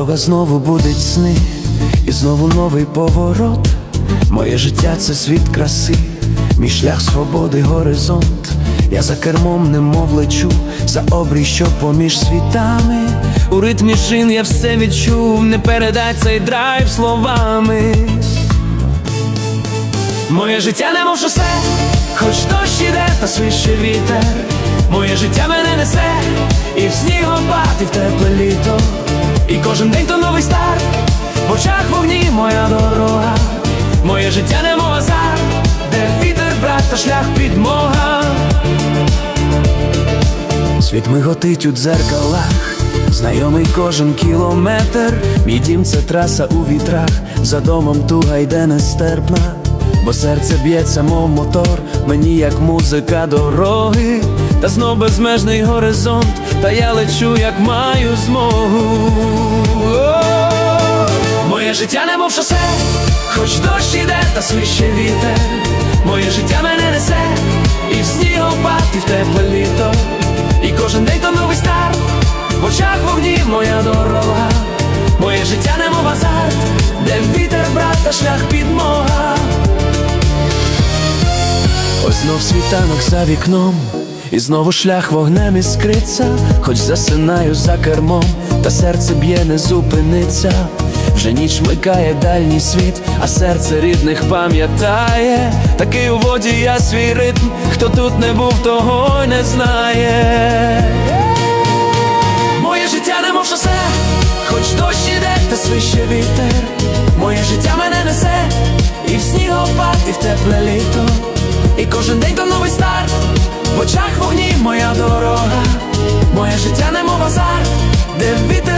Дорога знову будить сни, і знову новий поворот. Моє життя – це світ краси, мій шлях свободи, горизонт. Я за кермом немов лечу, за обрій, що поміж світами. У ритмі шин я все відчув, не передать цей драйв словами. Моє життя немов шосе, хоч дощ іде та свище вітер. Моє життя мене несе, і в снігопад, і в тепле літо. І кожен день то новий старт, в очах вогні моя дорога. Моє життя немов азарт, де вітер, брат, та шлях підмога. Світ миготить у дзеркалах, знайомий кожен кілометр. Мій дім – це траса у вітрах, за домом туга йде нестерпна. Бо серце б'ється, мов мотор, мені як музика дороги. Та знов безмежний горизонт, та я лечу, як маю змогу. Моє життя немов шосе, хоч дощ іде та свище вітер. Моє життя мене несе, і в снігопад, і в тепле літо. І кожен день то новий старт, в очах вогні моя дорога. Моє життя немов азарт, де вітер, брат, та шлях підмога. Ось знов світанок за вікном, і знову шлях вогнем іскриться. Хоч засинаю за кермом, та серце б'є, не зупиниться. Вже ніч микає дальній світ, а серце рідних пам'ятає. Такий у воді я свій ритм, хто тут не був, того й не знає. Моє життя немов шосе, хоч дощ іде та свище вітер. Моє життя мене несе, і в снігопад, і в тепле літо. І кожен день то новий старт, в очах вогні моя дорога. Моє життя немов азарт, де вітер,